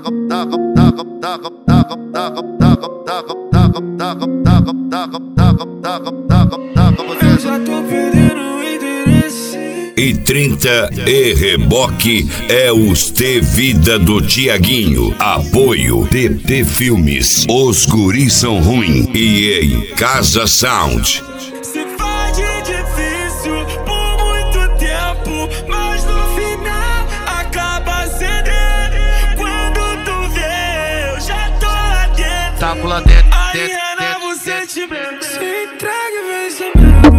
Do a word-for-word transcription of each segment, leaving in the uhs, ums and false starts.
Eu já tô perdendo o interesse. E trinta e Reboque é os T Vida do Tiaguinho. Apoio T T Filmes, Os Guris São Ruim e em Casa Sound. Se faz de difícil por muito tempo, mas no final acaba cedendo. Quando tu vê, eu já tô lá dentro. Tá lá dentro, Aí dentro, é novo dentro, sentimento. Se entrega e vem sem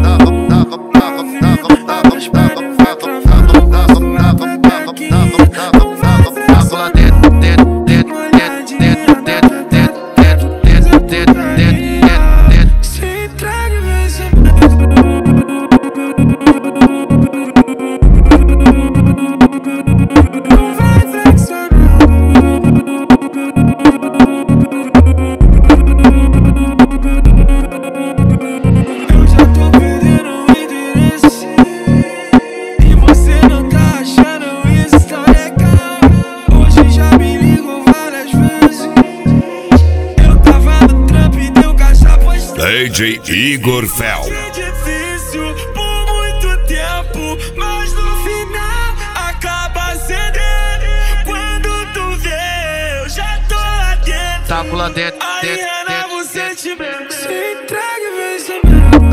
D J Igor Fel. é difícil por muito tempo, mas no final acaba cedendo. Quando tu vê, eu já tô lá dentro. tá lá dentro, Aí dentro, é dentro, novo sentimento. Se entrega e vem sem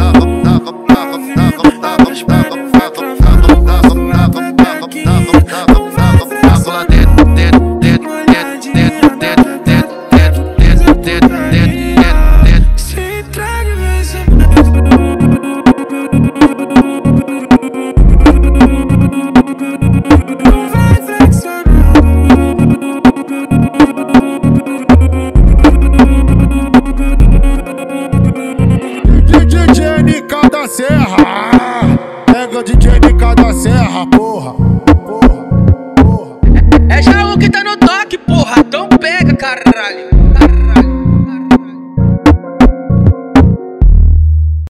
D J N K da Serra, pega o D J N K da Serra, porra, porra, porra. É Jaú que tá no toque, porra, então pega, caralho.